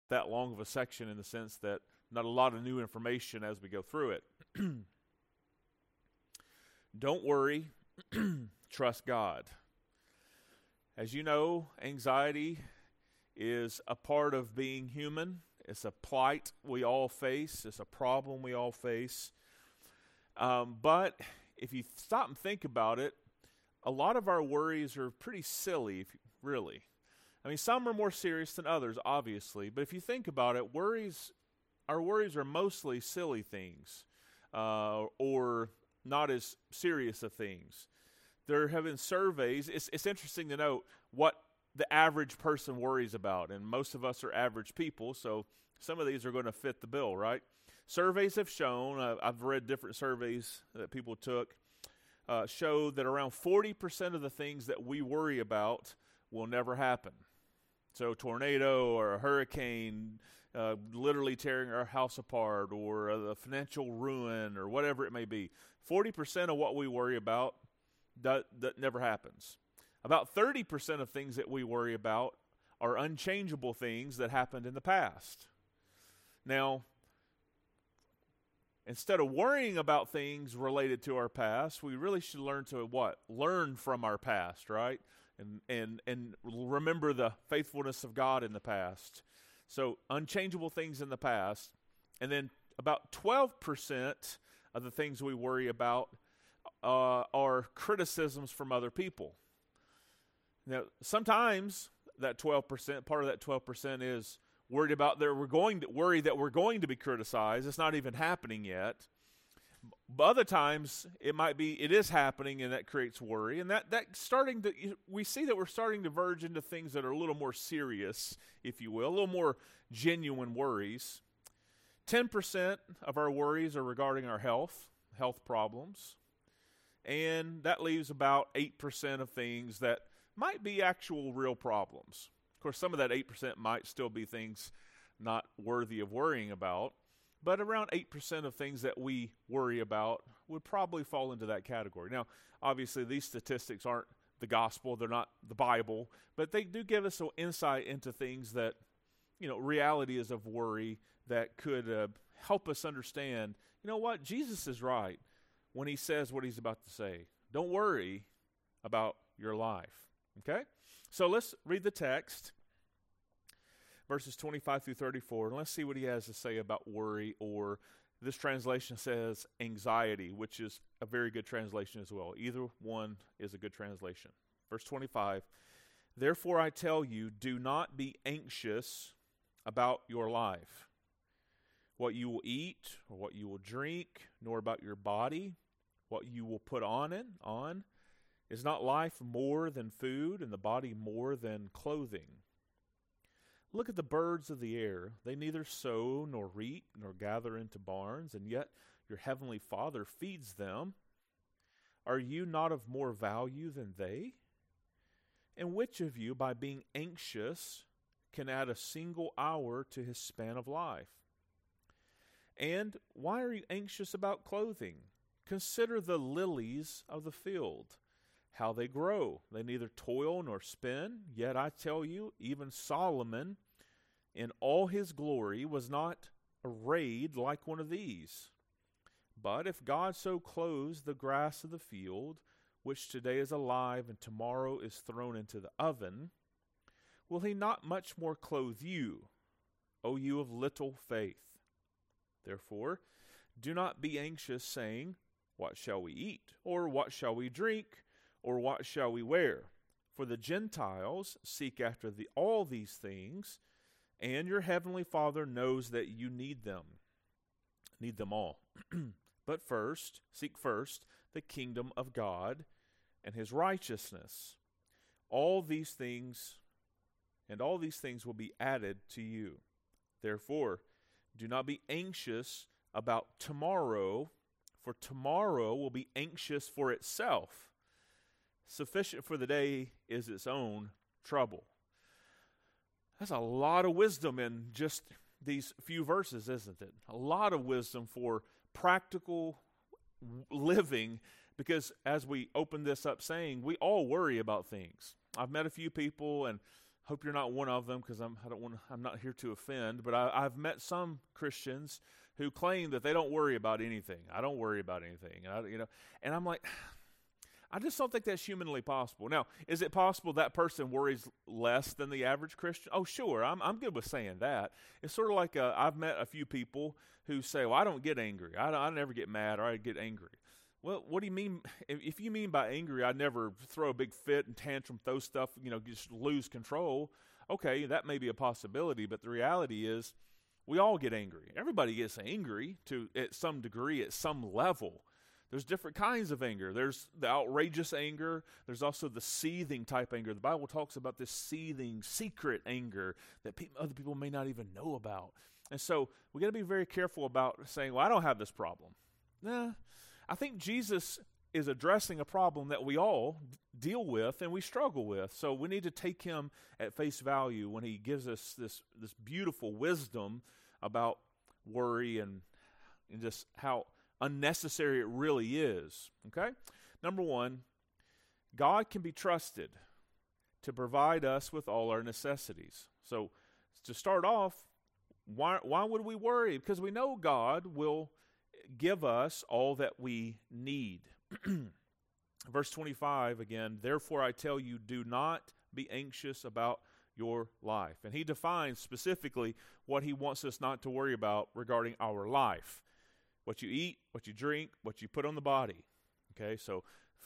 that long of a section in the sense that not a lot of new information as we go through it. Don't worry, trust God. As you know, anxiety is a part of being human. It's a plight we all face. It's a problem we all face. But if you stop and think about it, a lot of our worries are pretty silly, really. I mean, some are more serious than others, obviously. But if you think about it, our worries are mostly silly things or not as serious of things. There have been surveys. It's interesting to note what the average person worries about. And most of us are average people, so some of these are going to fit the bill, right? Surveys have shown, I've read different surveys that people took, show that around 40% of the things that we worry about will never happen. So tornado or a hurricane literally tearing our house apart, or the financial ruin, or whatever it may be. 40% of what we worry about that never happens. About 30% of things that we worry about are unchangeable things that happened in the past. Now, instead of worrying about things related to our past, we really should learn to what? Learn from our past, right? And remember the faithfulness of God in the past. So unchangeable things in the past. And then about 12% of the things we worry about are criticisms from other people. Now, sometimes that 12%, part of that 12% is worried about that we're going to be criticized. It's not even happening yet. But other times it is happening, and that creates worry. And we see that we're starting to verge into things that are a little more serious, if you will, a little more genuine worries. 10% of our worries are regarding our health problems. And that leaves about 8% of things that might be actual real problems. Of course, some of that 8% might still be things not worthy of worrying about, but around 8% of things that we worry about would probably fall into that category. Now, obviously, these statistics aren't the gospel, they're not the Bible, but they do give us an insight into things that, reality is of worry that could help us understand, what? Jesus is right when he says what he's about to say. Don't worry about your life. Okay? So let's read the text, verses 25 through 34, and let's see what he has to say about worry, or this translation says anxiety, which is a very good translation as well. Either one is a good translation. Verse 25, therefore I tell you, do not be anxious about your life, what you will eat or what you will drink, nor about your body, what you will put on. Is not life more than food, and the body more than clothing? Look at the birds of the air. They neither sow nor reap nor gather into barns, and yet your heavenly Father feeds them. Are you not of more value than they? And which of you, by being anxious, can add a single hour to his span of life? And why are you anxious about clothing? Consider the lilies of the field, how they grow. They neither toil nor spin. Yet I tell you, even Solomon in all his glory was not arrayed like one of these. But if God so clothes the grass of the field, which today is alive and tomorrow is thrown into the oven, will he not much more clothe you, O you of little faith? Therefore, do not be anxious, saying, what shall we eat? Or what shall we drink? Or what shall we wear? For the Gentiles seek after all these things, and your heavenly Father knows that you need them all. But seek first the kingdom of God and his righteousness. All these things will be added to you. Therefore, do not be anxious about tomorrow, for tomorrow will be anxious for itself. Sufficient for the day is its own trouble. That's a lot of wisdom in just these few verses, isn't it? A lot of wisdom for practical living, because as we open this up saying, we all worry about things. I've met a few people, and Hope you're not one of them, because I'm not here to offend. But I've met some Christians who claim that they don't worry about anything. I don't worry about anything, and I'm like, I just don't think that's humanly possible. Now, is it possible that person worries less than the average Christian? Oh, sure. I'm good with saying that. It's sort of like I've met a few people who say, well, I don't get angry. I never get mad, or I get angry. Well, what do you mean? If you mean by angry, I never throw a big fit and tantrum, throw stuff, just lose control. Okay, that may be a possibility, but the reality is we all get angry. Everybody gets angry at some degree, at some level. There's different kinds of anger. There's the outrageous anger. There's also the seething type anger. The Bible talks about this seething, secret anger that other people may not even know about. And so we got to be very careful about saying, well, I don't have this problem. Nah, I think Jesus is addressing a problem that we all deal with and we struggle with. So we need to take him at face value when he gives us this beautiful wisdom about worry and just how unnecessary it really is. Okay? Number one, God can be trusted to provide us with all our necessities. So to start off, why would we worry? Because we know God will give us all that we need. Verse 25 again, therefore I tell you, do not be anxious about your life. And he defines specifically what he wants us not to worry about regarding our life. What you eat, what you drink, what you put on the body. Okay, so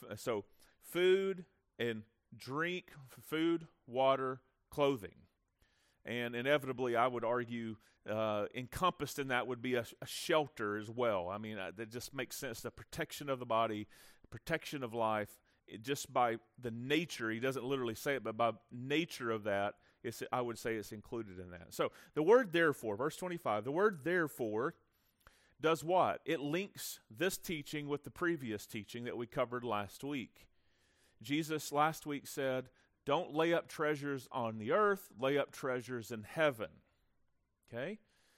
food and drink, food, water, clothing. And inevitably, I would argue, encompassed in that would be a shelter as well. I mean, that just makes sense. The protection of the body, protection of life, just by the nature, he doesn't literally say it, but by nature of that, I would say it's included in that. So the word therefore, verse 25, the word therefore does what? It links this teaching with the previous teaching that we covered last week. Jesus last week said, don't lay up treasures on the earth, lay up treasures in heaven. Okay?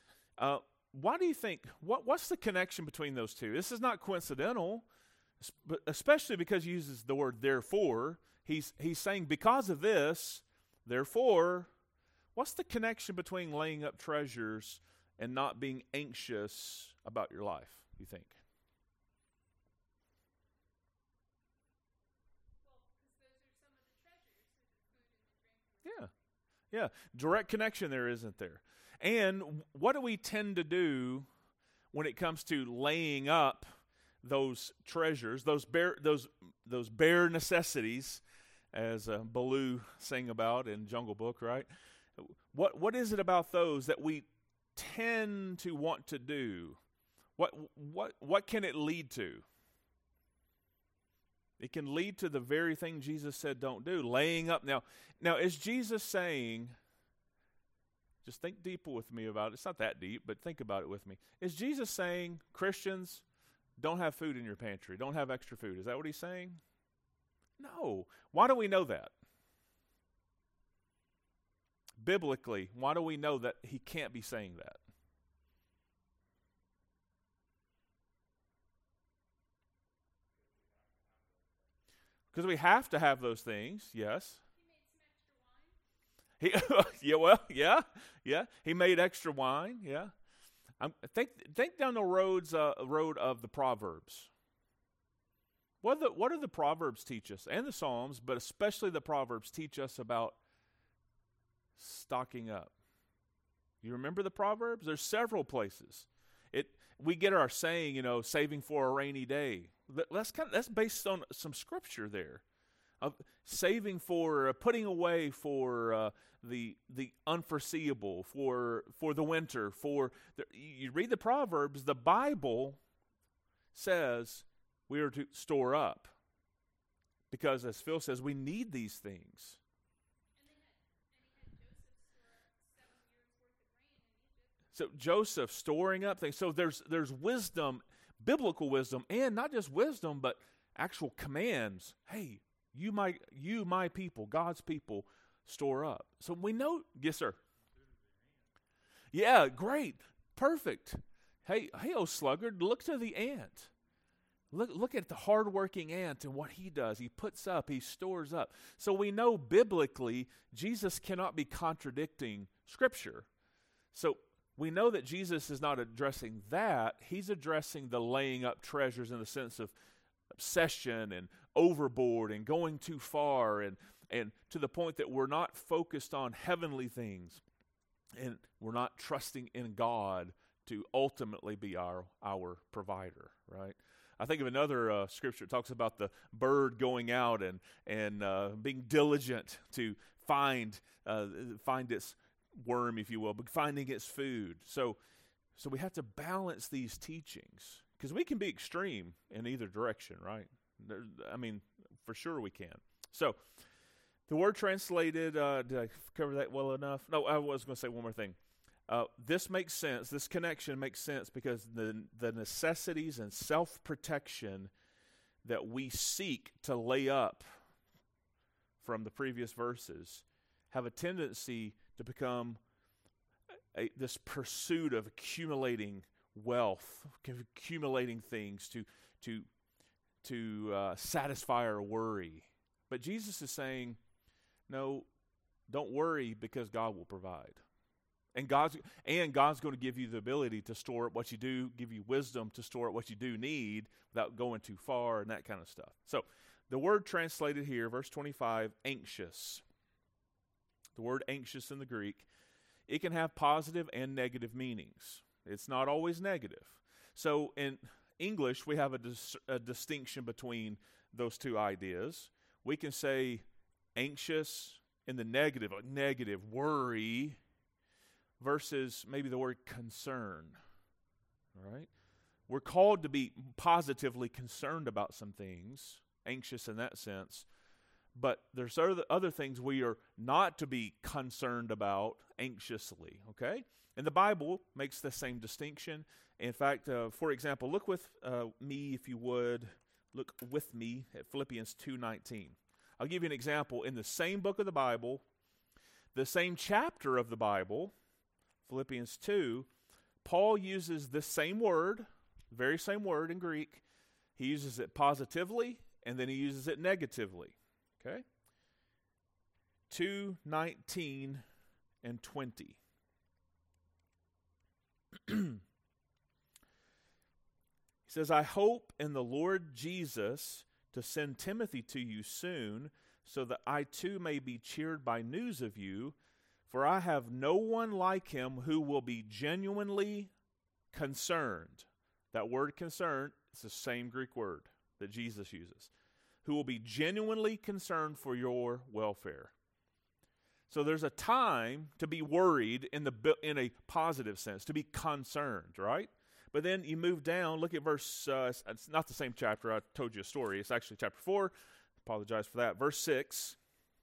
Why do you think, what's the connection between those two? This is not coincidental, but especially because he uses the word therefore. He's saying because of this, therefore, what's the connection between laying up treasures and not being anxious about your life, you think? Yeah. Direct connection there, isn't there? And what do we tend to do when it comes to laying up those treasures, those bare necessities, as Baloo sang about in Jungle Book, right? What is it about those that we tend to want to do? What can it lead to? It can lead to the very thing Jesus said don't do, laying up. Now is Jesus saying, just think deeper with me about it. It's not that deep, but think about it with me. Is Jesus saying, Christians, don't have food in your pantry, don't have extra food? Is that what he's saying? No. Why do we know that? Biblically, why do we know that he can't be saying that? Because we have to have those things, yes. Yeah. He made extra wine, yeah. Think down the road of the Proverbs. What do the Proverbs teach us? And the Psalms, but especially the Proverbs teach us about stocking up. You remember the Proverbs? There's several places. We get our saying, saving for a rainy day. That's based on some scripture there, of saving for, putting away for the unforeseeable, for the winter. You read the Proverbs, the Bible says we are to store up, because as Phil says, we need these things. So Joseph storing up things. So there's wisdom, biblical wisdom, and not just wisdom, but actual commands. Hey, you my people, God's people, store up. So we know, yes, sir. Yeah, great, perfect. Hey, oh sluggard, look to the ant. Look at the hardworking ant and what he does. He puts up, he stores up. So we know biblically Jesus cannot be contradicting Scripture. So we know that Jesus is not addressing that. He's addressing the laying up treasures in the sense of obsession and overboard and going too far and to the point that we're not focused on heavenly things and we're not trusting in God to ultimately be our provider, right? I think of another scripture that talks about the bird going out and being diligent to find its worm, if you will, but finding its food. So we have to balance these teachings because we can be extreme in either direction, right? For sure we can. So the word translated, did I cover that well enough? No, I was going to say one more thing. This makes sense. This connection makes sense because the necessities and self-protection that we seek to lay up from the previous verses have a tendency to become this pursuit of accumulating wealth, accumulating things to satisfy our worry. But Jesus is saying, no, don't worry because God will provide. And God's going to give you the ability to store up what you do, give you wisdom to store up what you do need without going too far and that kind of stuff. So the word translated here, verse 25, anxious. The word anxious in the Greek, it can have positive and negative meanings. It's not always negative. So in English, we have a distinction between those two ideas. We can say anxious in the negative, like negative, worry, versus maybe the word concern, all right? We're called to be positively concerned about some things, anxious in that sense, but there's other things we are not to be concerned about anxiously, okay? And the Bible makes the same distinction. In fact, for example, look with me, if you would, look with me at Philippians 2:19. I'll give you an example. In the same book of the Bible, the same chapter of the Bible, Philippians 2, Paul uses this same word, very same word in Greek. He uses it positively, and then he uses it negatively. Okay? 2:19 and 20. He says, I hope in the Lord Jesus to send Timothy to you soon, so that I too may be cheered by news of you. For I have no one like him who will be genuinely concerned. That word concerned is the same Greek word that Jesus uses. Who will be genuinely concerned for your welfare. So there's a time to be worried in a positive sense, to be concerned, right? But then you move down, look at verse, it's not the same chapter, I told you a story. It's actually chapter 4. Apologize for that. Verse 6.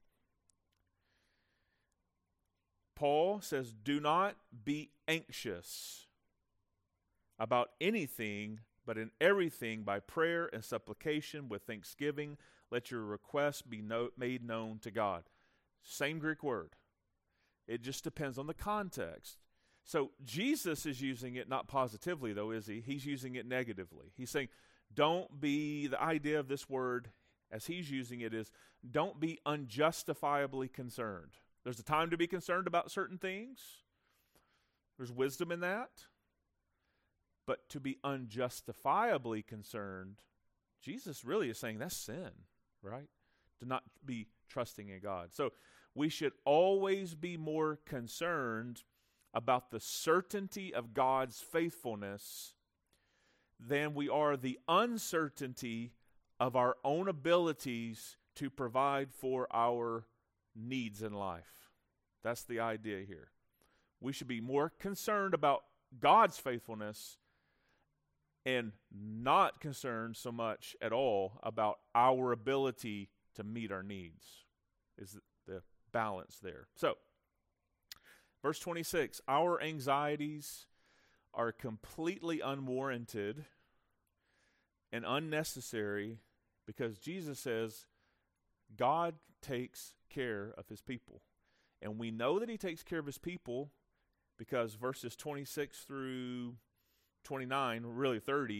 Paul says, do not be anxious about anything, but in everything by prayer and supplication with thanksgiving, let your requests be made known to God. Same Greek word. It just depends on the context. So Jesus is using it not positively, though, is he? He's using it negatively. He's saying, the idea of this word, as he's using it, is don't be unjustifiably concerned. There's a time to be concerned about certain things. There's wisdom in that. But to be unjustifiably concerned, Jesus really is saying that's sin, right? To not be trusting in God. So we should always be more concerned about the certainty of God's faithfulness than we are the uncertainty of our own abilities to provide for our needs in life. That's the idea here. We should be more concerned about God's faithfulness and not concerned so much at all about our ability to meet our needs. Is the balance there. So, verse 26, our anxieties are completely unwarranted and unnecessary because Jesus says God takes care of his people. And we know that he takes care of his people because verses 26 through 29, really 30,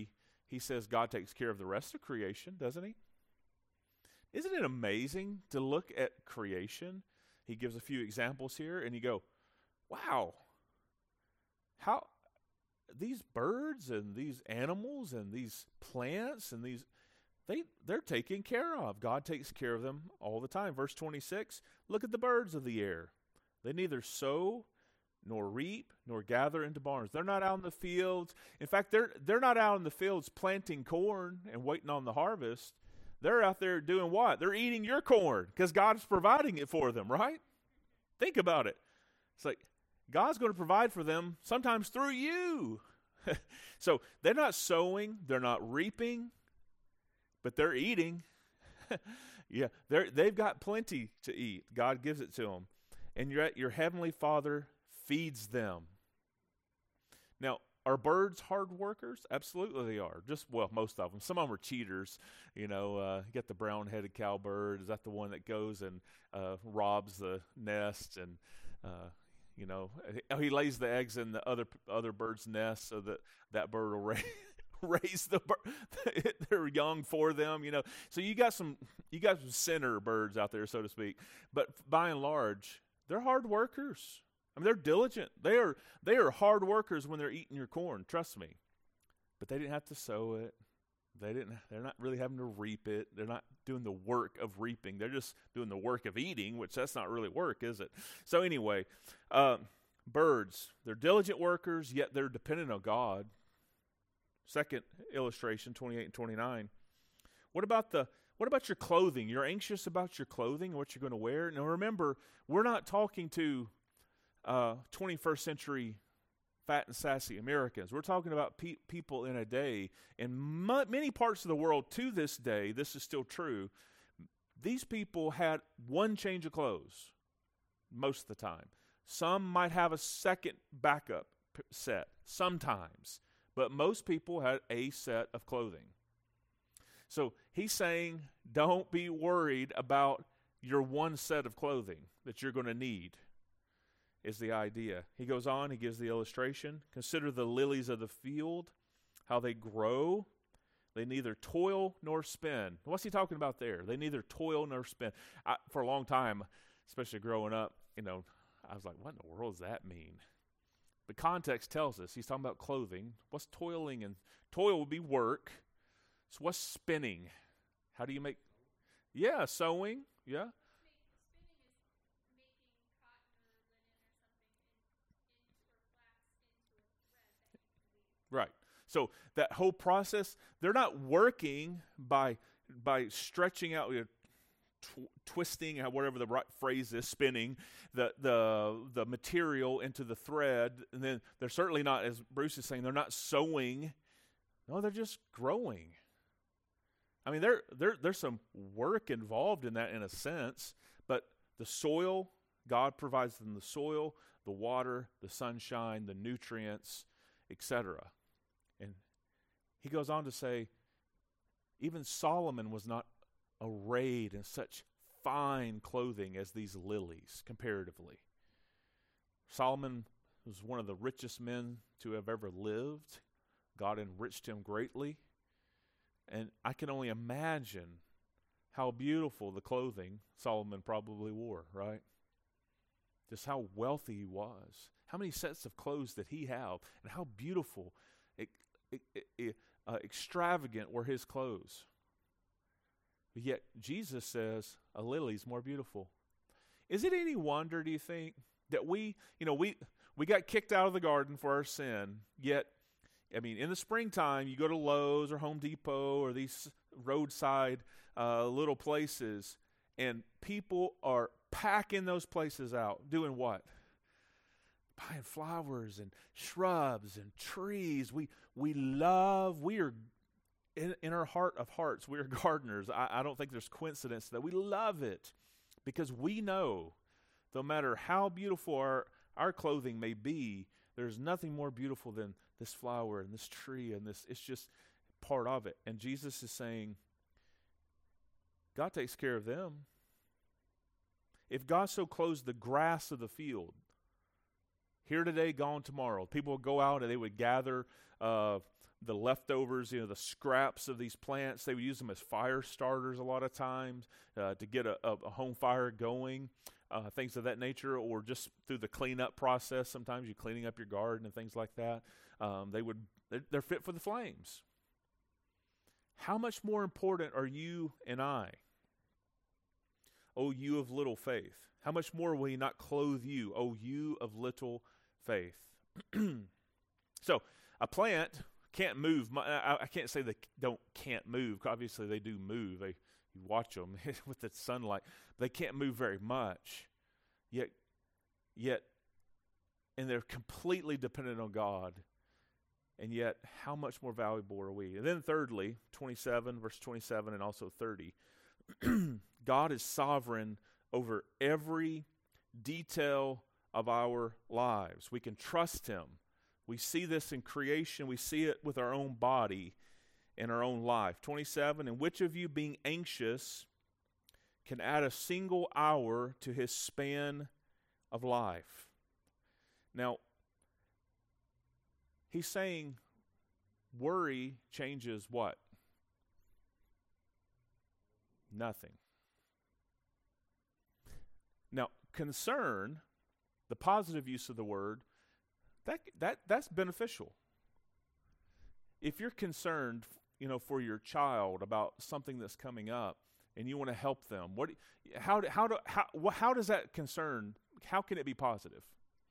he says God takes care of the rest of creation, doesn't he? Isn't it amazing to look at creation? He gives a few examples here, and you go, wow, how these birds and these animals and these plants and they're taken care of. God takes care of them all the time. Verse 26, look at the birds of the air. They neither sow nor reap nor gather into barns. They're not out in the fields. In fact, they're not out in the fields planting corn and waiting on the harvest. They're out there doing what? They're eating your corn because God's providing it for them, right? Think about it. It's like God's going to provide for them sometimes through you. So they're not sowing, they're not reaping, but they're eating. Yeah, they've got plenty to eat. God gives it to them. And your heavenly Father feeds them. Now, are birds hard workers? Absolutely they are. Most of them. Some of them are cheaters. You get the brown-headed cowbird. Is that the one that goes and robs the nest? And, he lays the eggs in the other bird's nest so that bird will raise their young for them. So you got some sinner birds out there, so to speak. But by and large, they're hard workers. I mean, they're diligent. They are hard workers when they're eating your corn. Trust me. But they didn't have to sow it. They're not really having to reap it. They're not doing the work of reaping. They're just doing the work of eating, which that's not really work, is it? So anyway, birds, they're diligent workers, yet they're dependent on God. Second illustration, 28 and 29. What about your clothing? You're anxious about your clothing, what you're going to wear. Now remember, we're not talking to 21st century fat and sassy Americans. We're talking about people in a day, in many parts of the world to this day, this is still true. These people had one change of clothes most of the time. Some might have a second backup set sometimes, but most people had a set of clothing. So he's saying, don't be worried about your one set of clothing that you're going to need, is the idea. He goes on, he gives the illustration. Consider the lilies of the field, how they grow. They neither toil nor spin. What's he talking about there? They neither toil nor spin. For a long time, especially growing up, I was like, what in the world does that mean? The context tells us he's talking about clothing. What's toiling? And toil would be work. So what's spinning? How do you make? Yeah, sewing. Yeah. Right. So that whole process, they're not working by stretching out, twisting, whatever the right phrase is, spinning the material into the thread. And then they're certainly not, as Bruce is saying, they're not sewing. No, they're just growing. I mean, there's some work involved in that in a sense, but the soil, God provides them the soil, the water, the sunshine, the nutrients, etc. And he goes on to say, even Solomon was not arrayed in such fine clothing as these lilies, comparatively. Solomon was one of the richest men to have ever lived. God enriched him greatly. And I can only imagine how beautiful the clothing Solomon probably wore, right? Just how wealthy he was. How many sets of clothes did he have? And how beautiful, extravagant were his clothes. But yet Jesus says a lily's more beautiful. Is it any wonder, do you think, that we got kicked out of the garden for our sin, yet, I mean, in the springtime, you go to Lowe's or Home Depot or these roadside little places, and people are packing those places out. Doing what? Buying flowers and shrubs and trees. We are, in our heart of hearts, we are gardeners. I don't think there's coincidence that we love it because we know no matter how beautiful our clothing may be, there's nothing more beautiful than this flower and this tree and this. It's just part of it. And Jesus is saying, God takes care of them. If God so clothes the grass of the field, here today, gone tomorrow, people would go out and they would gather the leftovers, the scraps of these plants. They would use them as fire starters a lot of times to get a home fire going, things of that nature, or just through the cleanup process. Sometimes you're cleaning up your garden and things like that. They're fit for the flames. How much more important are you and I? O you of little faith. How much more will he not clothe you, O you of little faith? So, a plant can't move. I can't say they can't move. Obviously, they do move. You watch them with the sunlight. They can't move very much. Yet, and they're completely dependent on God. And yet, how much more valuable are we? And then thirdly, 27, verse 27, and also 30. God is sovereign over every detail of our lives. We can trust him. We see this in creation. We see it with our own body in our own life. 27, and which of you being anxious can add a single hour to his span of life? Now, he's saying worry changes what? Nothing. Now, concern, the positive use of the word, that's beneficial. If you're concerned, for your child about something that's coming up, and you want to help them, how does that concern? How can it be positive?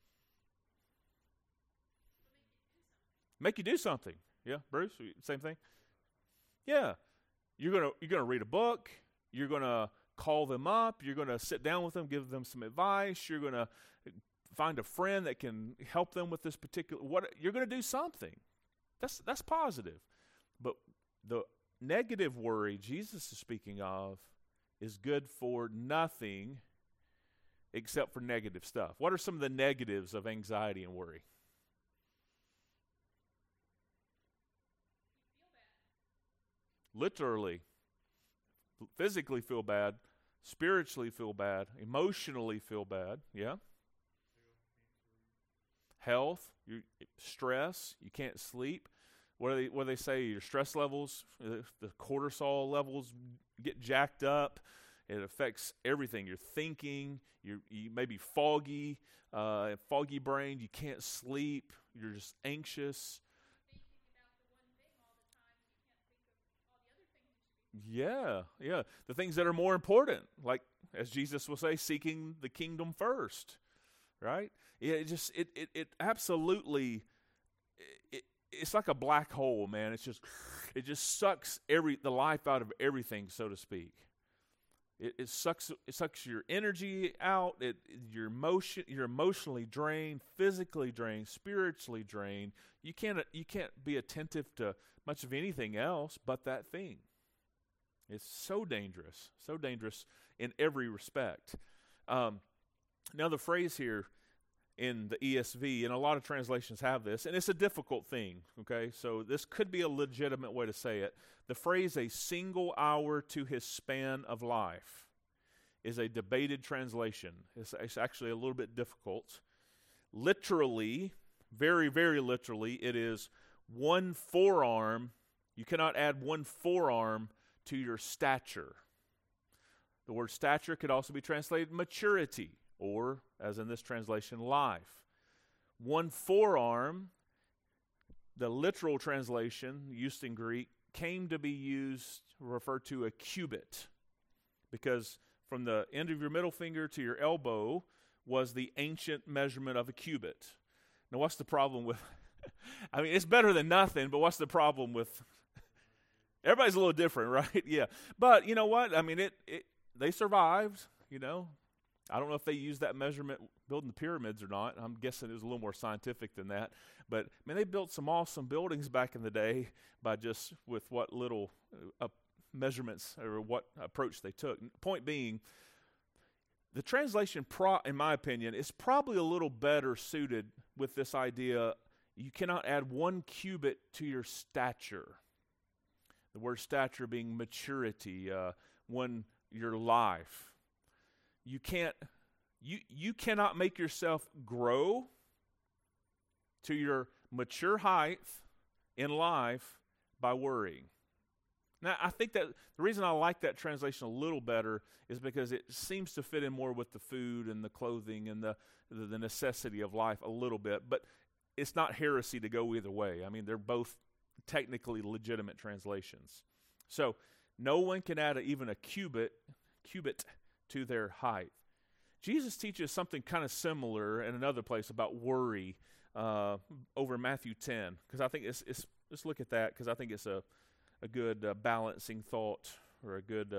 Make you do something. Yeah, Bruce, same thing. Yeah, you're gonna read a book. You're gonna call them up. You're gonna sit down with them, give them some advice. You're gonna find a friend that can help them with this particular. You're gonna do something. That's positive. But the negative worry Jesus is speaking of is good for nothing except for negative stuff. What are some of the negatives of anxiety and worry? Literally, physically feel bad, spiritually feel bad, emotionally feel bad, yeah? Health, stress, you can't sleep. What do they say? Your stress levels, the cortisol levels get jacked up. It affects everything. Your thinking, you may be foggy brain, you can't sleep, you're just anxious. Yeah. The things that are more important, like as Jesus will say, seeking the kingdom first, right? Yeah, it absolutely, it's like a black hole, man. It just sucks the life out of everything, so to speak. It sucks your energy out. You're emotionally drained, physically drained, spiritually drained. You can't be attentive to much of anything else but that thing. It's so dangerous in every respect. Now the phrase here in the ESV, and a lot of translations have this, and it's a difficult thing, okay? So this could be a legitimate way to say it. The phrase, a single hour to his span of life, is a debated translation. It's actually a little bit difficult. Literally, very, very literally, it is one forearm. You cannot add one forearm to your stature. The word stature could also be translated maturity, or, as in this translation, life. One forearm, the literal translation, used in Greek, came to be referred to a cubit, because from the end of your middle finger to your elbow was the ancient measurement of a cubit. Now, what's the problem with, I mean, it's better than nothing, but what's the problem with, everybody's a little different, right? Yeah. But you know what? I mean, they survived, I don't know if they used that measurement building the pyramids or not. I'm guessing it was a little more scientific than that. But, man, they built some awesome buildings back in the day by just with what little measurements or what approach they took. Point being, the translation, in my opinion, is probably a little better suited with this idea you cannot add one cubit to your stature. The word stature being maturity, your life. You cannot make yourself grow to your mature height in life by worrying. Now, I think that the reason I like that translation a little better is because it seems to fit in more with the food and the clothing and the necessity of life a little bit. But it's not heresy to go either way. I mean, they're both technically legitimate translations. So no one can add even a cubit to their height. Jesus teaches something kind of similar in another place about worry over Matthew 10. Because I think let's look at that, because I think it's a good balancing thought, or a good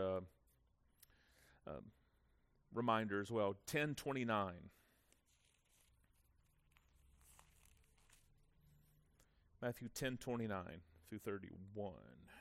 reminder as well. 10:29. Matthew 10:29 through 31.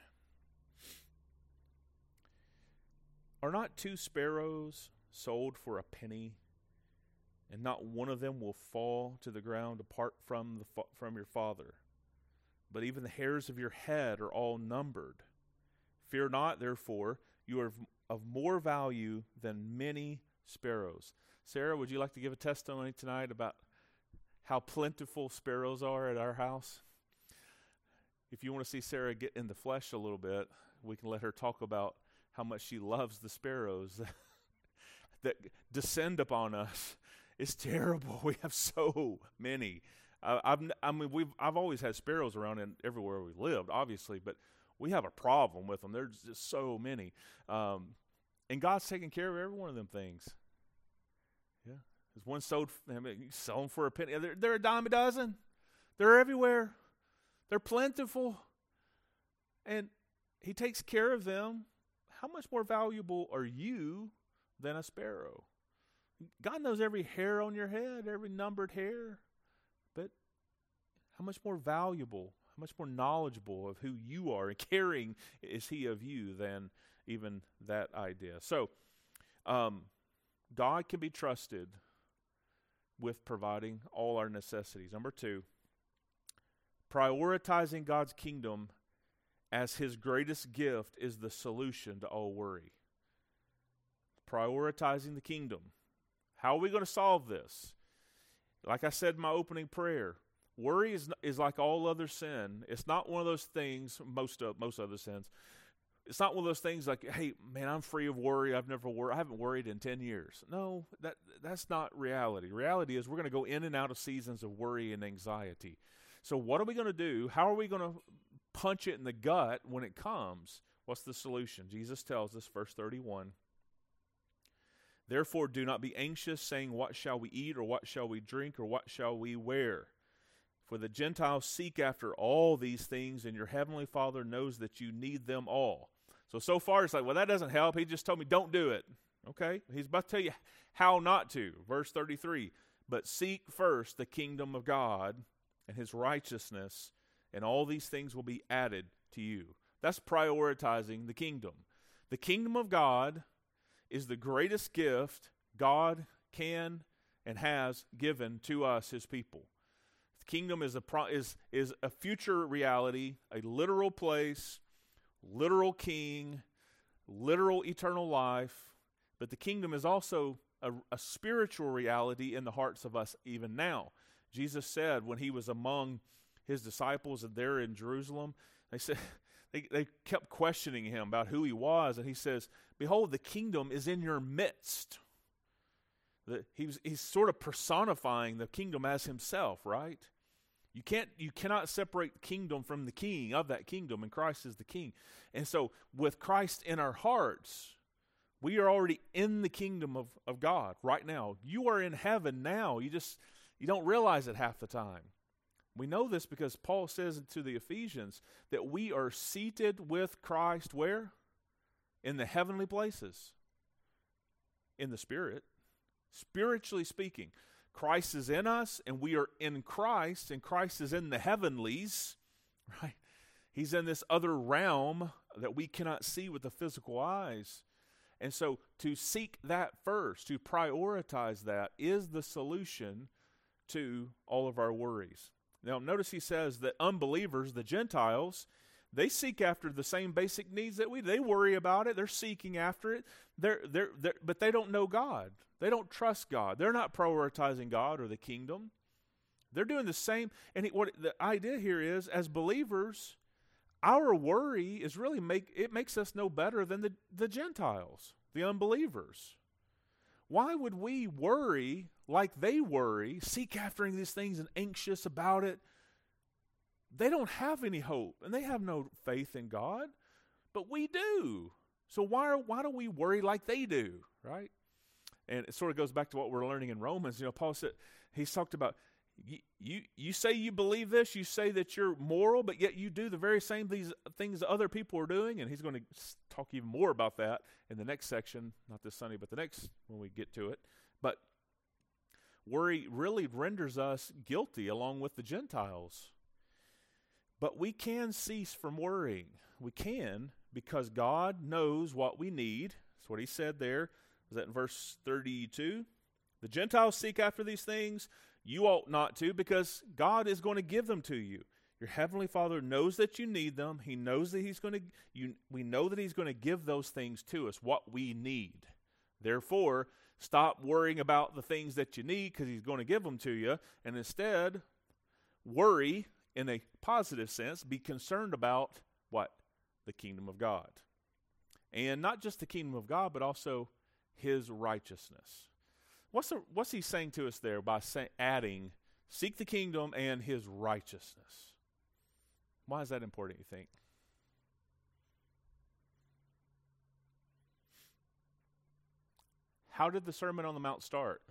Are not 2 sparrows sold for a penny, and not one of them will fall to the ground apart from your Father? But even the hairs of your head are all numbered. Fear not, therefore, you are of more value than many sparrows. Sarah, would you like to give a testimony tonight about how plentiful sparrows are at our house? If you want to see Sarah get in the flesh a little bit, we can let her talk about how much she loves the sparrows that descend upon us. It's terrible. We have so many. I've always had sparrows around everywhere we lived, obviously, but we have a problem with them. There's just so many. And God's taking care of every one of them things. Yeah. There's one sold, you sell them for a penny. They're a dime a dozen. They're everywhere. They're plentiful. And he takes care of them. How much more valuable are you than a sparrow? God knows every hair on your head, every numbered hair. But how much more valuable, how much more knowledgeable of who you are and caring is he of you than even that idea? So, God can be trusted with providing all our necessities. Number 2, prioritizing God's kingdom as his greatest gift is the solution to all worry. Prioritizing the kingdom. How are we going to solve this? Like I said in my opening prayer, worry is like all other sin. It's not one of those things, most other sins. It's not one of those things like, hey, man, I'm free of worry. I haven't worried in 10 years. No, that's not reality. Reality is we're going to go in and out of seasons of worry and anxiety. So what are we going to do? How are we going to punch it in the gut when it comes? What's the solution? Jesus tells us, verse 31, therefore do not be anxious, saying, what shall we eat, or what shall we drink, or what shall we wear? For the Gentiles seek after all these things, and your heavenly Father knows that you need them all. So far it's like, well, that doesn't help. He just told me don't do it. Okay? He's about to tell you how not to. Verse 33, but seek first the kingdom of God and his righteousness, and all these things will be added to you. That's prioritizing the kingdom. The kingdom of God is the greatest gift God can and has given to us, his people. The kingdom is a future reality, a literal place, literal king, literal eternal life. But the kingdom is also a spiritual reality in the hearts of us even now. Jesus said when he was among his disciples and there in Jerusalem, they said they kept questioning him about who he was, and he says, behold, the kingdom is in your midst. He's sort of personifying the kingdom as himself, right? You cannot separate the kingdom from the king of that kingdom, and Christ is the king. And so with Christ in our hearts, we are already in the kingdom of God right now. You are in heaven now. You don't realize it half the time. We know this because Paul says to the Ephesians that we are seated with Christ where? In the heavenly places. In the Spirit. Spiritually speaking. Christ is in us and we are in Christ, and Christ is in the heavenlies, right? He's in this other realm that we cannot see with the physical eyes. And so to seek that first, to prioritize that, is the solution to all of our worries. Now, notice he says that unbelievers, the Gentiles, they seek after the same basic needs that we do. They worry about it. They're seeking after it. But they don't know God. They don't trust God. They're not prioritizing God or the kingdom. They're doing the same. And what the idea here is, as believers, our worry is really makes us no better than the Gentiles, the unbelievers. Why would we worry like they worry, seek after these things and anxious about it? They don't have any hope, and they have no faith in God, but we do. So why do we worry like they do, right? And it sort of goes back to what we're learning in Romans. Paul said, he's talked about, you say you believe this, you say that you're moral, but yet you do the very same things that other people are doing, and he's going to talk even more about that in the next section, not this Sunday, but the next when we get to it. But worry really renders us guilty along with the Gentiles. But we can cease from worrying. We can, because God knows what we need. That's what he said there. Was that in verse 32? The Gentiles seek after these things. You ought not to, because God is going to give them to you. Your heavenly Father knows that you need them. He knows that we know that he's going to give those things to us, what we need. Therefore, stop worrying about the things that you need, because he's going to give them to you, and instead worry in a positive sense. Be concerned about what? The kingdom of God. And not just the kingdom of God, but also his righteousness. What's he saying to us there by adding, seek the kingdom and his righteousness? Why is that important, you think? How did the Sermon on the Mount start?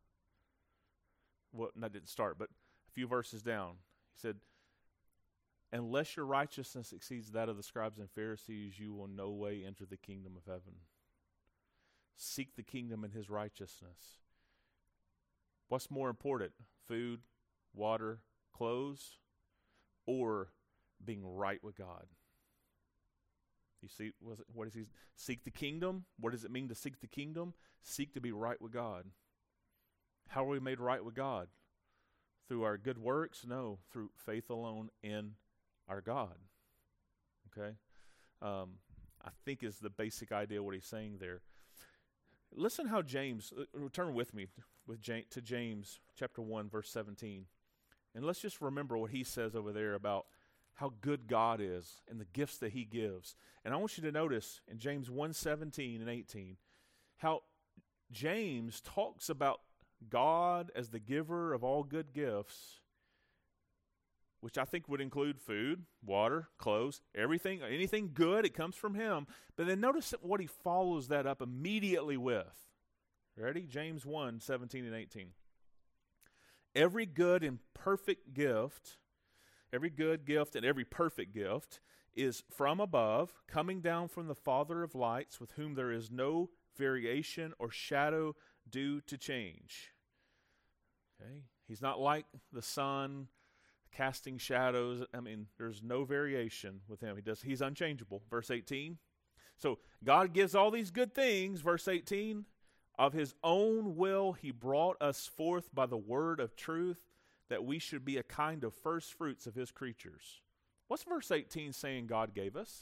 Well, not didn't start, but a few verses down. He said, unless your righteousness exceeds that of the scribes and Pharisees, you will no way enter the kingdom of heaven. Seek the kingdom and his righteousness. What's more important? Food, water, clothes, or being right with God? You see, what is he? Seek the kingdom. What does it mean to seek the kingdom? Seek to be right with God. How are we made right with God? Through our good works? No, through faith alone in our God. Okay? I think is the basic idea of what he's saying there. Listen how James, turn with me to James chapter 1, verse 17. And let's just remember what he says over there about how good God is and the gifts that he gives. And I want you to notice in James 1, 17 and 18, how James talks about God as the giver of all good gifts, which I think would include food, water, clothes, everything, anything good, it comes from him. But then notice what he follows that up immediately with. Ready? James 1, 17 and 18. Every good and perfect gift, every good gift and every perfect gift is from above, coming down from the Father of lights, with whom there is no variation or shadow due to change. Okay? He's not like the sun casting shadows. I mean, there's no variation with him. He's unchangeable. Verse 18. So God gives all these good things. Verse 18. Of his own will he brought us forth by the word of truth, that we should be a kind of first fruits of his creatures. What's verse 18 saying God gave us?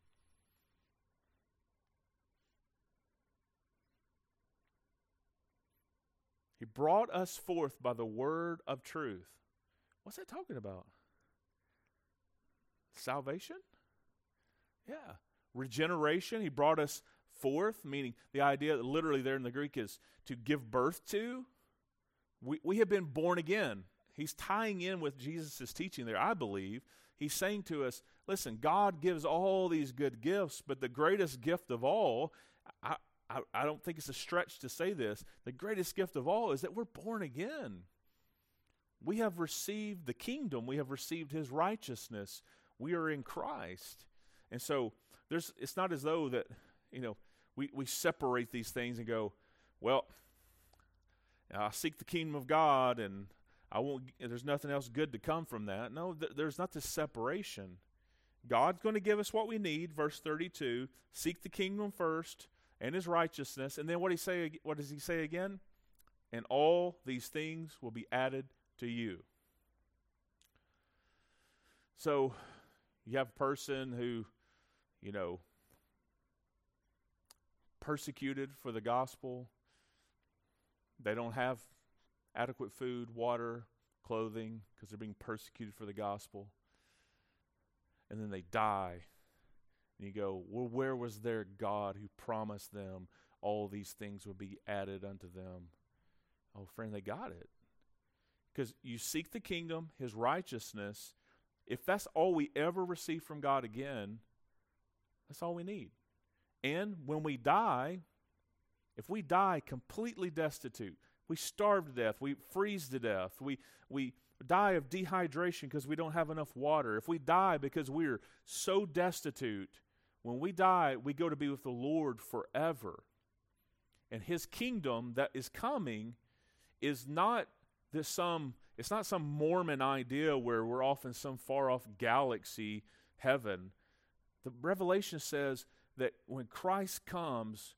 He brought us forth by the word of truth. What's that talking about? Salvation? Yeah. Regeneration. He brought us forth, meaning the idea that literally there in the Greek is to give birth to. We have been born again. He's tying in with Jesus' teaching there, I believe. He's saying to us, listen, God gives all these good gifts, but the greatest gift of all, I don't think it's a stretch to say this, the greatest gift of all is that we're born again. We have received the kingdom. We have received his righteousness. We are in Christ. And so it's not as though that, we separate these things and go, well, I seek the kingdom of God and there's nothing else good to come from that. No, there's not this separation. God's going to give us what we need, verse 32, seek the kingdom first and his righteousness. And then what does he say again? And all these things will be added to you. So you have a person who, persecuted for the gospel. They don't have adequate food, water, clothing because they're being persecuted for the gospel. And then they die. And you go, well, where was their God who promised them all these things would be added unto them? Oh, friend, they got it. Because you seek the kingdom, his righteousness. If that's all we ever receive from God again, that's all we need. And when we die, if we die completely destitute, we starve to death, we freeze to death, we die of dehydration because we don't have enough water, if we die because we're so destitute, when we die, we go to be with the Lord forever. And his kingdom that is coming is not it's not some Mormon idea where we're off in some far off galaxy heaven. The Revelation says that when Christ comes,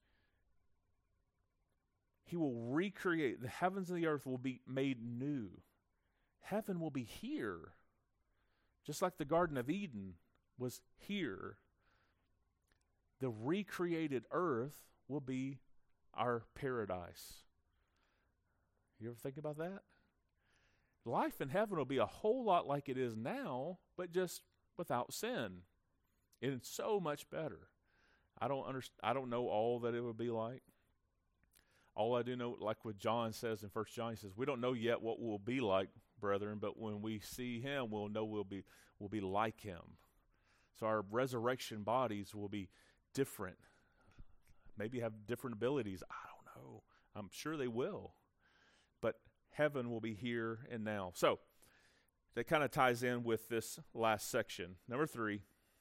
he will recreate. The heavens and the earth will be made new. Heaven will be here. Just like the Garden of Eden was here. The recreated earth will be our paradise. You ever think about that? Life in heaven will be a whole lot like it is now, but just without sin. It's so much better. I don't know all that it would be like. All I do know, like what John says in 1 John, he says, we don't know yet what we'll be like, brethren, but when we see him, we'll know we'll be like him. So our resurrection bodies will be different. Maybe have different abilities. I don't know. I'm sure they will. But heaven will be here and now. So that kind of ties in with this last section. Number 3,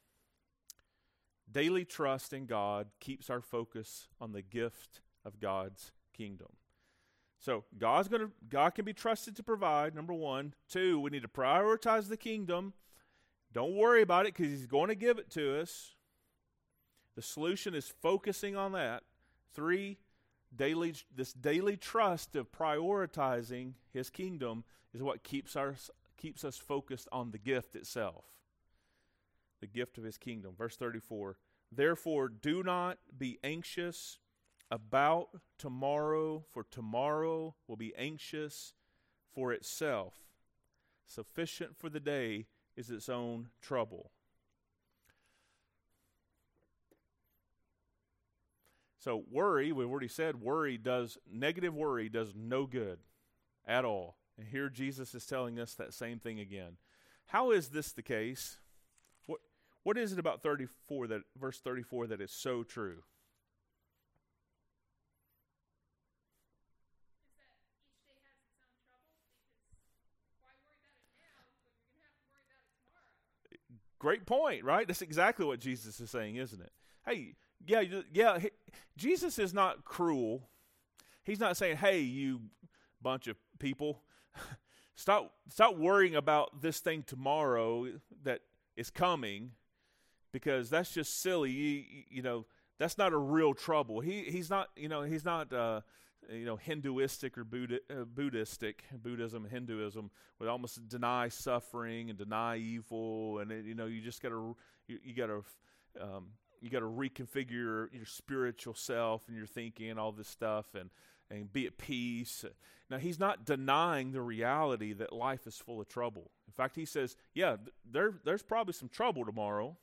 daily trust in God keeps our focus on the gift of God's kingdom. So God can be trusted to provide, number 1. 2, we need to prioritize the kingdom. Don't worry about it because he's going to give it to us. The solution is focusing on that. 3, this daily trust of prioritizing his kingdom is what keeps us focused on the gift itself. The gift of his kingdom. Verse 34, therefore do not be anxious about tomorrow, for tomorrow will be anxious for itself. Sufficient for the day is its own trouble. So worry, we've already said, negative worry does no good at all. And here Jesus is telling us that same thing again. How is this the case? What is it about verse 34 that is so true? Great point, right? That's exactly what Jesus is saying, isn't it? Hey, yeah. Jesus is not cruel. He's not saying, hey, you bunch of people, stop worrying about this thing tomorrow that is coming, because that's just silly. That's not a real trouble. He's not Hinduistic or Buddhistic, Buddhism, Hinduism, would almost deny suffering and deny evil, and you just gotta reconfigure your spiritual self and your thinking and all this stuff, and be at peace. Now, he's not denying the reality that life is full of trouble. In fact, he says, yeah, there's probably some trouble tomorrow,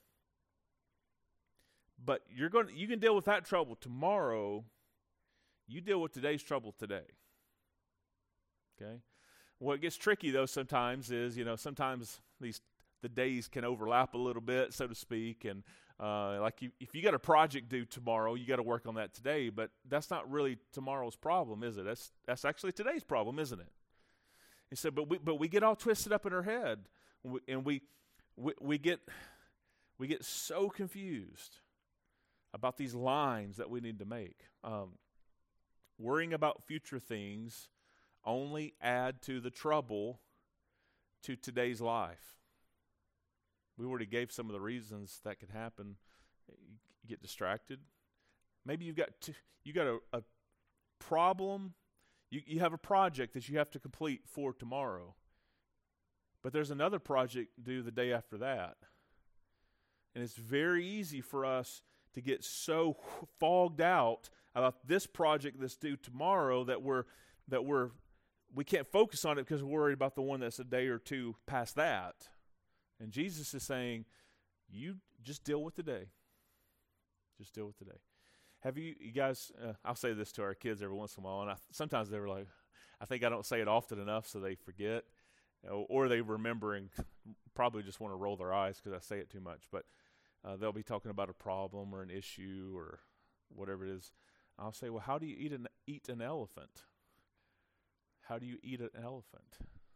but you can deal with that trouble tomorrow. You deal with today's trouble today. Okay? What gets tricky, though, sometimes is, sometimes the days can overlap a little bit, so to speak, and if you got a project due tomorrow, you got to work on that today, but that's not really tomorrow's problem, is it? That's actually today's problem, isn't it? He said, but we get all twisted up in our head, and we get so confused about these lines that we need to make. Worrying about future things only add to the trouble to today's life. We already gave some of the reasons that could happen. You get distracted. Maybe you got a problem. You have a project that you have to complete for tomorrow. But there's another project due the day after that. And it's very easy for us to get so fogged out about this project that's due tomorrow that we're we can't focus on it because we're worried about the one that's a day or two past that. And Jesus is saying, you just deal with today. Just deal with today. Have you guys, I'll say this to our kids every once in a while, and sometimes they were like, I think I don't say it often enough so they forget, or they remember and probably just want to roll their eyes because I say it too much. But they'll be talking about a problem or an issue or whatever it is. I'll say, well, how do you eat an elephant? How do you eat an elephant?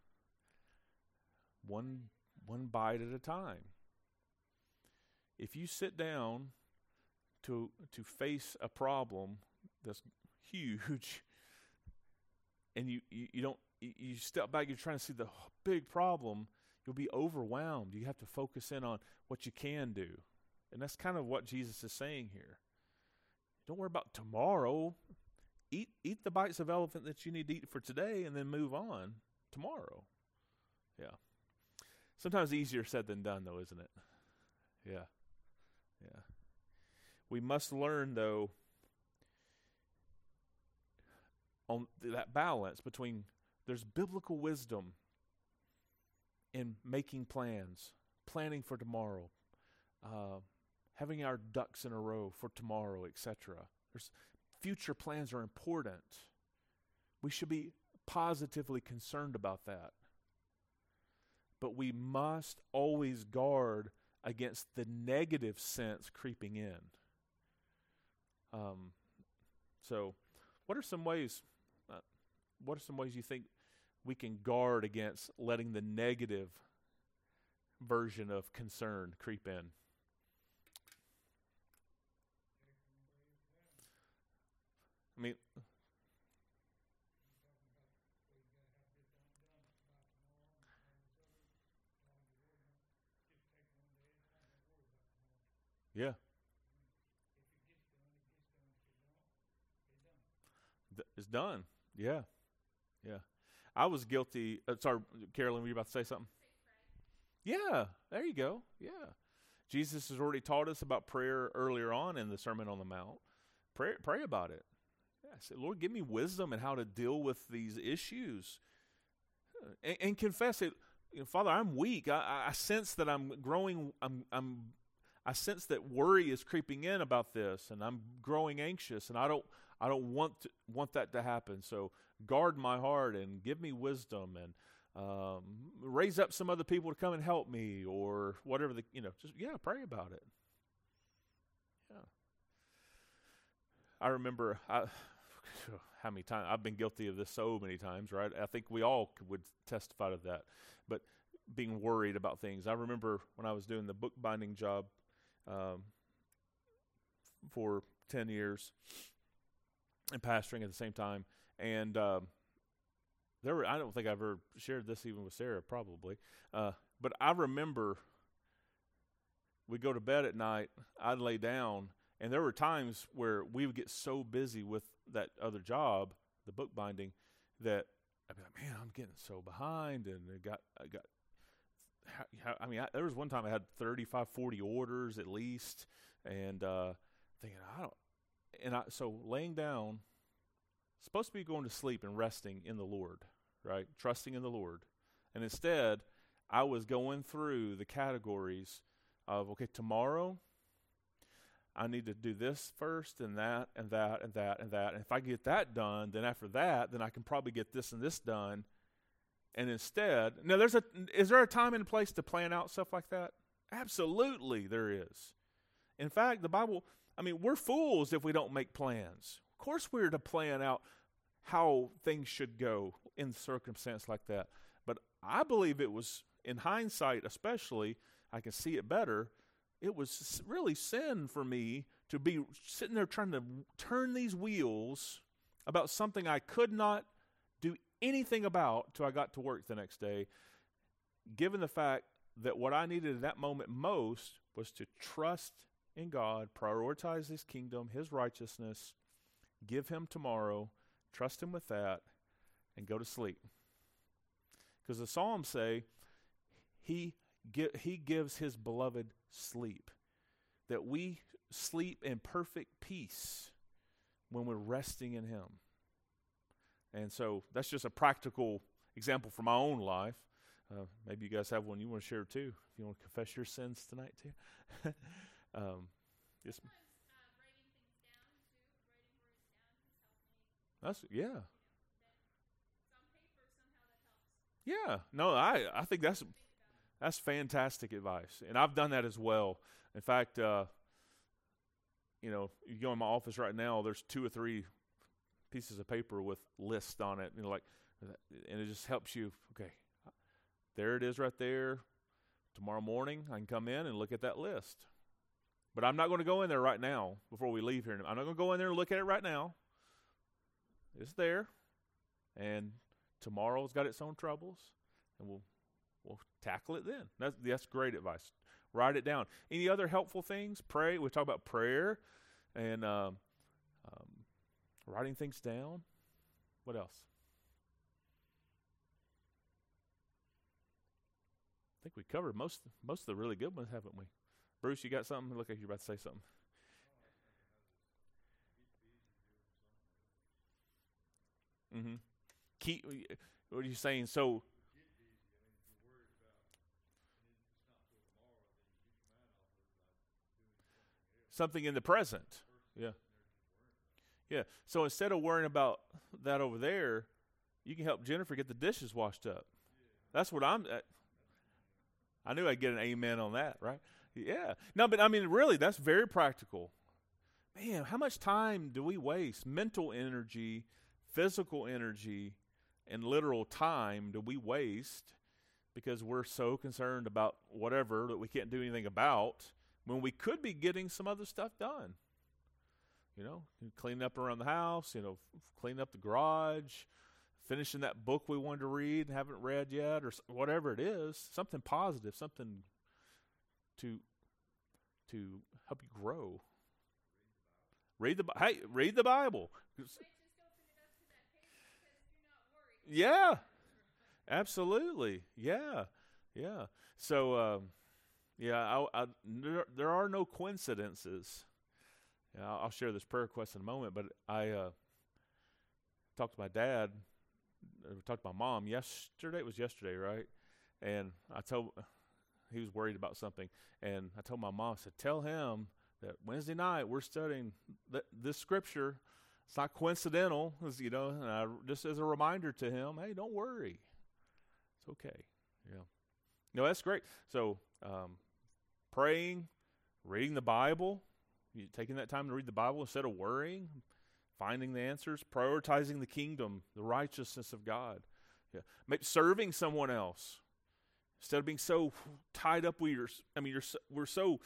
One bite at a time. If you sit down to face a problem that's huge, and you step back, you're trying to see the big problem, you'll be overwhelmed. You have to focus in on what you can do. And that's kind of what Jesus is saying here. Don't worry about tomorrow. Eat the bites of elephant that you need to eat for today and then move on tomorrow. Yeah. Sometimes easier said than done, though, isn't it? Yeah. Yeah. We must learn, though, on that balance between there's biblical wisdom in making plans, planning for tomorrow, having our ducks in a row for tomorrow, etc. There's future plans are important. We should be positively concerned about that. But we must always guard against the negative sense creeping in. So, what are some ways you think we can guard against letting the negative version of concern creep in? I mean, yeah. It's done. Yeah. Yeah. I was guilty. Sorry, Carolyn, were you about to say something? Yeah. There you go. Yeah. Jesus has already taught us about prayer earlier on in the Sermon on the Mount. Pray about it. Yeah, say, Lord, give me wisdom in how to deal with these issues. And confess it. Father, I'm weak. I sense that I'm growing. I sense that worry is creeping in about this, and I'm growing anxious, and I don't want that to happen. So guard my heart and give me wisdom, and raise up some other people to come and help me, or whatever pray about it. Yeah. I remember how many times I've been guilty of this so many times, right? I think we all would testify to that. But being worried about things. I remember when I was doing the bookbinding job for 10 years and pastoring at the same time. And I don't think I've ever shared this even with Sarah, probably. But I remember we'd go to bed at night, I'd lay down, and there were times where we would get so busy with that other job, the bookbinding, that I'd be like, man, I'm getting so behind, and there was one time I had 35, 40 orders at least, and thinking, so laying down, supposed to be going to sleep and resting in the Lord, right? Trusting in the Lord. And instead, I was going through the categories of, okay, tomorrow, I need to do this first, and that, and that, and that, and that. And if I get that done, then after that, then I can probably get this and this done. And instead, now is there a time and a place to plan out stuff like that? Absolutely there is. In fact, the Bible, we're fools if we don't make plans. Of course we're to plan out how things should go in circumstance like that. But I believe it was, in hindsight especially, I can see it better, it was really sin for me to be sitting there trying to turn these wheels about something I could not do anything about till I got to work the next day, given the fact that what I needed at that moment most was to trust in God, prioritize His kingdom, His righteousness, give Him tomorrow, trust Him with that, and go to sleep. Because the Psalms say He gives His beloved sleep, that we sleep in perfect peace when we're resting in Him. And so that's just a practical example from my own life. Maybe you guys have one you want to share too. If you want to confess your sins tonight too. Yes. Yeah. Yeah. No, I think that's fantastic advice, and I've done that as well. In fact, you go in my office right now. There's 2 or 3 pieces of paper with lists on it, and it just helps you. Okay, there it is right there. Tomorrow morning, I can come in and look at that list. But I'm not going to go in there right now before we leave here. I'm not going to go in there and look at it right now. It's there, and tomorrow's got its own troubles, and we'll tackle it then. That's great advice. Write it down. Any other helpful things? Pray. We talk about prayer and writing things down. What else? I think we covered most of the really good ones, haven't we? Bruce, you got something? Look like you're about to say something. Mm-hmm. What are you saying? So, something in the present. Yeah. Yeah. So instead of worrying about that over there, you can help Jennifer get the dishes washed up. That's what I knew I'd get an amen on that, right? Yeah. No, but I mean, really, that's very practical. Man, how much time do we waste? Mental energy, physical energy, and literal time do we waste because we're so concerned about whatever that we can't do anything about when we could be getting some other stuff done? Cleaning up around the house, cleaning up the garage, finishing that book we wanted to read and haven't read yet, or whatever it is, something positive, something to help you grow. Read the Bible. Yeah, absolutely. Yeah. So, there are no coincidences. I'll share this prayer request in a moment, but I talked to my dad, talked to my mom yesterday. It was yesterday, right? And he was worried about something, and I told my mom, I said, tell him that Wednesday night we're studying this scripture. It's not coincidental, and just as a reminder to him, hey, don't worry. It's okay. Yeah. No, that's great. So, praying, reading the Bible, taking that time to read the Bible instead of worrying, finding the answers, prioritizing the kingdom, the righteousness of God. Yeah. Maybe serving someone else instead of being so tied up with we're so,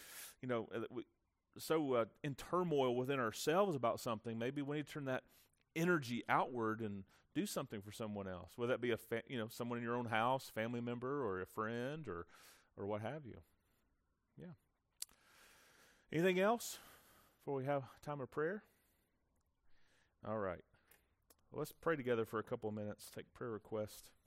so in turmoil within ourselves about something. Maybe we need to turn that energy outward and do something for someone else, whether that be someone in your own house, family member, or a friend, or what have you. Yeah. Anything else before we have time of prayer? All right. Well, let's pray together for a couple of minutes. Take prayer requests.